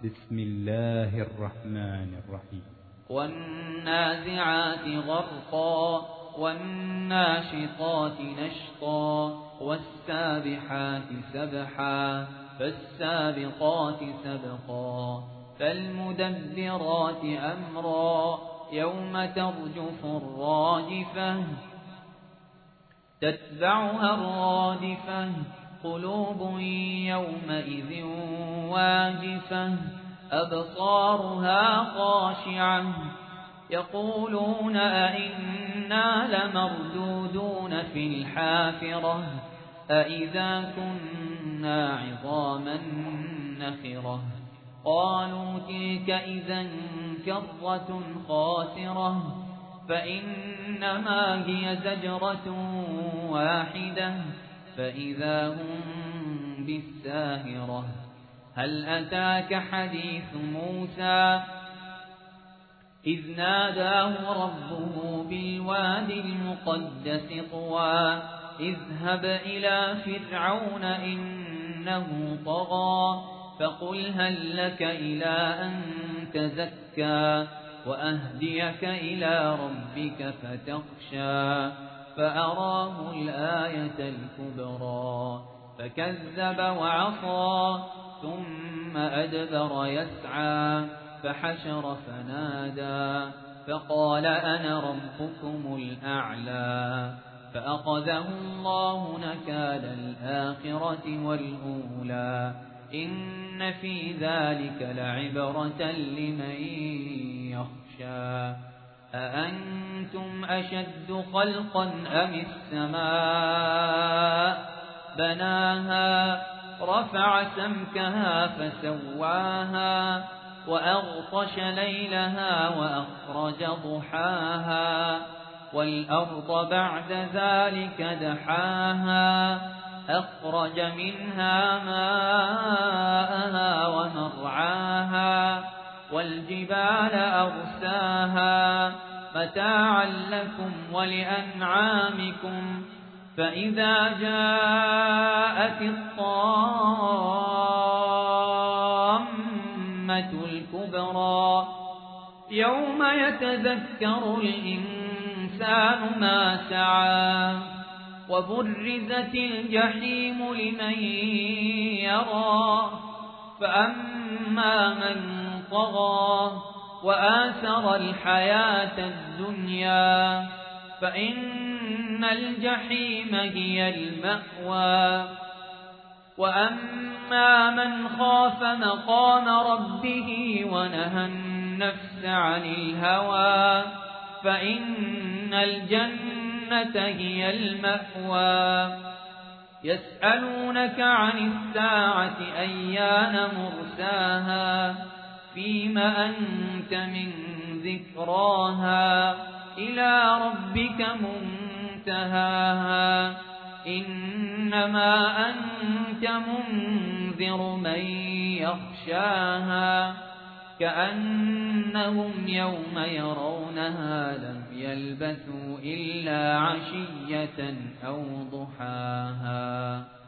بسم الله الرحمن الرحيم. والنازعات غرقا والناشطات نشطا والسابحات سبحا فالسابقات سبقا فالمدبرات أمرا يوم ترجف الراجفة تتبعها الرادفة قلوب يومئذ واجفة أبصارها خاشعة يقولون أئنا لمردودون في الحافرة أئذا كنا عظاما نخرة قالوا تلك إذا كرة خاسرة فإنما هي زجرة واحدة فإذا هم بالساهرة هل أتاك حديث موسى إذ ناداه ربه بالواد المقدس طوى اذهب إلى فرعون إنه طغى فقل هل لك إلى أن تزكى وأهديك إلى ربك فتخشى فأراه الآية الكبرى فكذب وعصى ثم أدبر يسعى فحشر فنادى فقال أنا ربكم الأعلى فأخذه الله نكال الآخرة والأولى إن في ذلك لعبرة لمن يخشى أأنتم أشد خلقا أم السماء بناها رفع سمكها فسواها وأغطش ليلها وأخرج ضحاها والأرض بعد ذلك دحاها أخرج منها ماءها ومرعاها والجبال أرساها متاعا لكم ولأنعامكم فإذا جاءت الطامة الكبرى يوم يتذكر الإنسان ما سعى وبرزت الجحيم لمن يرى فأما من طغى وآثر الحياة الدنيا فإن الجحيم هي المأوى وأما من خاف مقام ربه ونهى النفس عن الهوى فإن الجنة هي المأوى يسألونك عن الساعة أيان مرساها فيم أنت من ذكراها إلى ربك منتهاها إنما أنت منذر من يخشاها كأنهم يوم يرونها لم يلبثوا إلا عشية أو ضحاها.